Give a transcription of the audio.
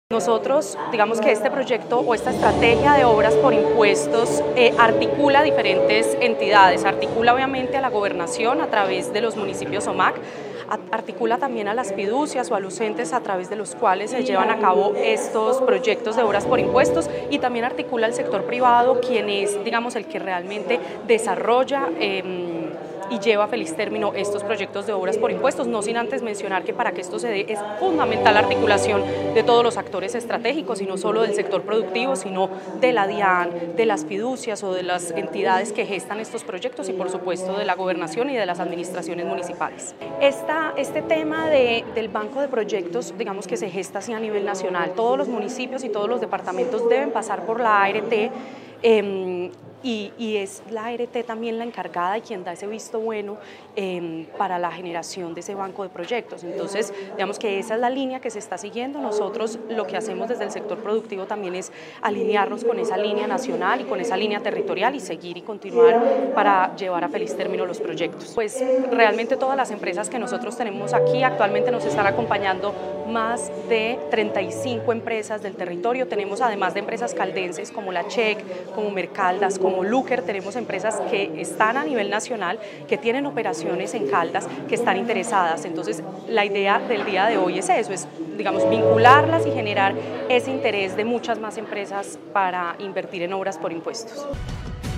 Nosotros, digamos que este proyecto o esta estrategia de obras por impuestos articula diferentes entidades, articula obviamente a la gobernación a través de los municipios OMAC, articula también a las fiducias o a los entes a través de los cuales se llevan a cabo estos proyectos de obras por impuestos y también articula al sector privado, quien es, digamos, el que realmente desarrolla y lleva a feliz término estos proyectos de obras por impuestos, no sin antes mencionar que para que esto se dé es fundamental la articulación de todos los actores estratégicos y no solo del sector productivo, sino de la DIAN, de las fiducias o de las entidades que gestan estos proyectos y por supuesto de la gobernación y de las administraciones municipales. Este tema del banco de proyectos, digamos que se gesta así a nivel nacional, todos los municipios y todos los departamentos deben pasar por la ART, y es la ART también la encargada y quien da ese visto bueno para la generación de ese banco de proyectos. Entonces, digamos que esa es la línea que se está siguiendo. Nosotros lo que hacemos desde el sector productivo también es alinearnos con esa línea nacional y con esa línea territorial y seguir y continuar para llevar a feliz término los proyectos. Pues realmente todas las empresas que nosotros tenemos aquí actualmente nos están acompañando más de 35 empresas del territorio. Tenemos además de empresas caldenses como la CHEC, como Mercaldas, como Luker, tenemos empresas que están a nivel nacional, que tienen operaciones en Caldas, que están interesadas. Entonces, la idea del día de hoy es eso, es, digamos, vincularlas y generar ese interés de muchas más empresas para invertir en obras por impuestos.